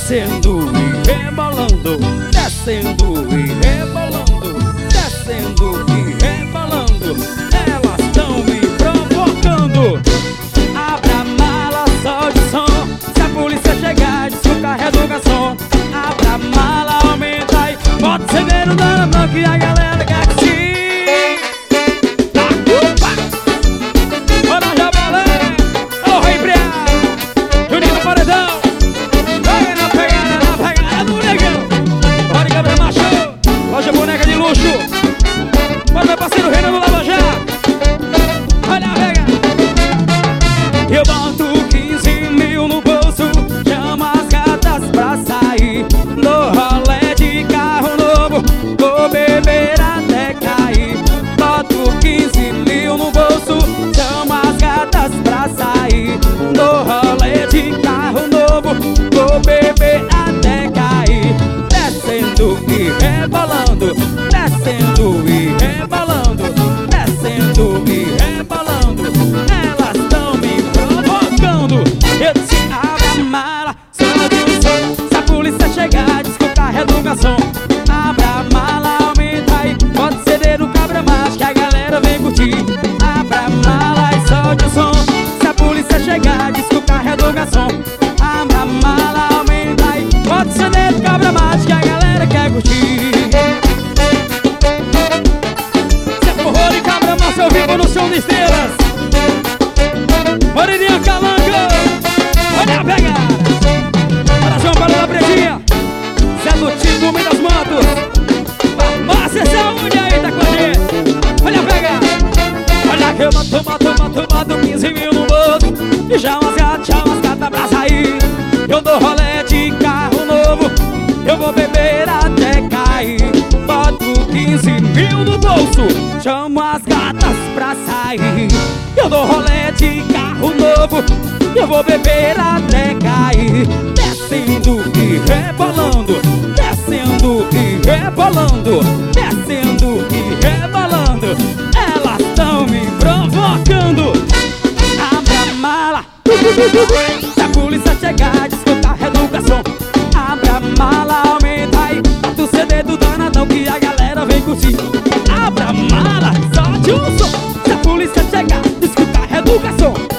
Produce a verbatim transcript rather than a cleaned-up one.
descendo e rebolando, descendo e rebolando, descendo e rebolando. Elas estão me provocando. Abra a mala, solte o som. Se a polícia chegar, diz que o carro é do garçom. Abra a mala, aumenta aí, bota o C D no dano, não, que a galera quer que sim. Loja Boneca de Luxo. Para meu parceiro Renan do Lava Já. Olha a pega. Eu boto quinze mil no bolso, chamo as gatas pra sair. No rolê de carro novo, vou beber até cair. Boto quinze mil no bolso, chamo as gatas pra sair. No rolê de carro novo, vou beber até cair. Descendo e rebolando, descendo e rebolando, descendo e rebolando. Elas estão me provocando. Eu disse, abre a mala, sobe o som. Se a polícia chegar, diz que o carro é do garçom. Abre a mala, aumenta aí, bota o C D no cabra macho, que a galera vem curtir. Abre a mala e sobe o som. Se a polícia chegar, diz que o carro é do garçom. Abre a mala, aumenta aí, bota o C D no cabra macho, que a galera quer curtir. Ao vivo no som de estrelas, Moreninha Calanca. Olha a pegada. Olha João Paulo da Pretinha, Zé do Tito, homem das motos. Farmácia Saúde aí, tá com a gente. Olha a pegada. Olha que eu mato, mato, mato, mato quinze mil no bolso. E já umas gatas, já umas gatas pra sair. Eu dou rolê de carro novo, eu vou beber até cair. Boto quinze mil no bolso, chamo as gatas pra sair. Eu dou rolê de carro novo, eu vou beber até cair. Descendo e rebolando, descendo e rebolando, descendo e rebolando. Elas estão me provocando. Abre a mala, se a polícia chegar, diz que o carro é do garçom. Abre a mala, aumenta aí, bota o C D do danadão, que a galera vem curtir. Abra a mala, solte o som. Se a polícia chegar, diz que o carro é do garçom.